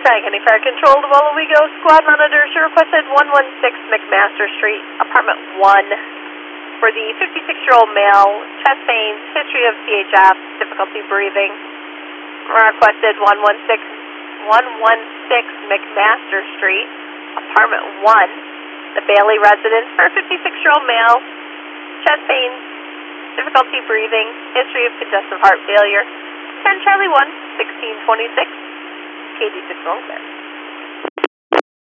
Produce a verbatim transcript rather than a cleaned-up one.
Tri-County Fire Control to Wallowego. Squad monitors, you requested one one six McMaster Street, apartment one. For the fifty-six-year-old male, chest pains, history of C H F, difficulty breathing. Requested one one six McMaster Street, apartment one. The Bailey residence for a fifty-six-year-old male, chest pains, difficulty breathing, history of congestive heart failure. ten Charlie one, sixteen twenty-six, K D six one six.